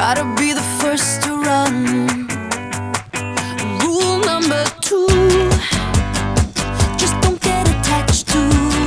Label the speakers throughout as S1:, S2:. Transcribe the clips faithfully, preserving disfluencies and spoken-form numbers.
S1: Gotta be the first to run. Rule number two, just don't get attached to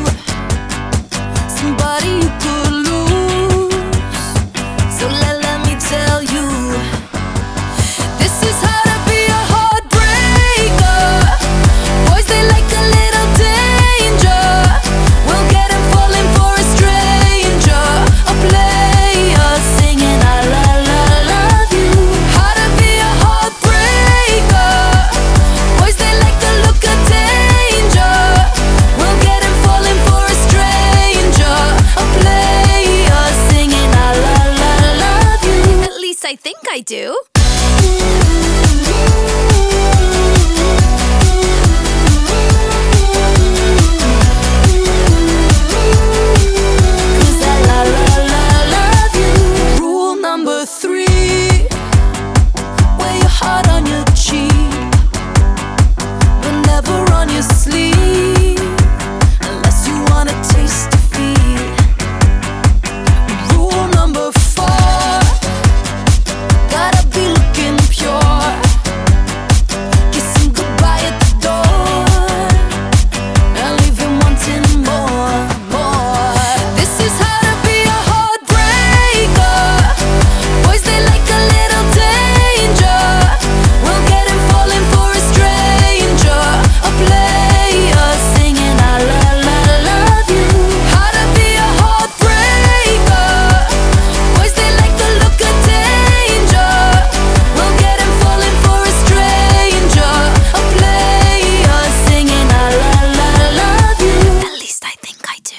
S1: somebody you could lose. So let, let me tell you, this is how to be a heartbreaker. Boys, they like a little danger. We'll get him falling for a stranger, a player singing I love, love, love you. How to be a heartbreaker. Boys, they like the look of danger. We'll get him falling for a stranger, a player singing I love, love, love you. At least I think I do. Three, wear your heart on your cheek, but never on your sleeve, unless you wanna taste defeat. Rule number four, gotta be looking pure, kissing goodbye at the door, and leave him wanting more, more. This is how to be a heartbreaker. Boys, they like a little danger. We'll get him falling for a stranger, a player singing I love, love, love you. How to be a heartbreaker. Boys, they like the look of danger. We'll get him falling for a stranger, a player singing I love, love, love you. At least I think I do.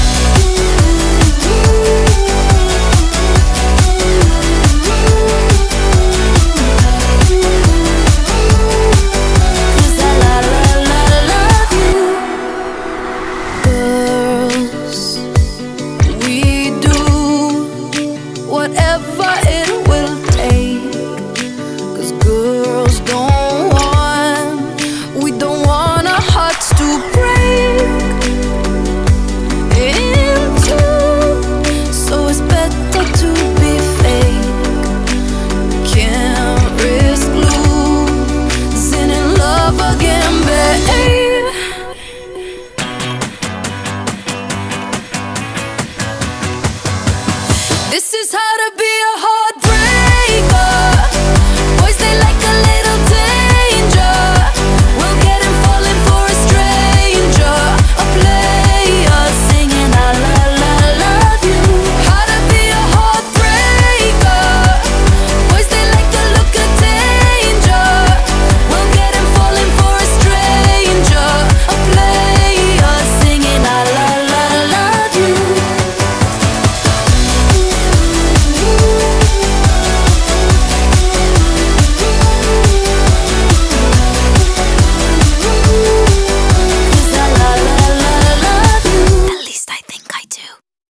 S1: Cause I love, love, love, love you. Girls, we do whatever it will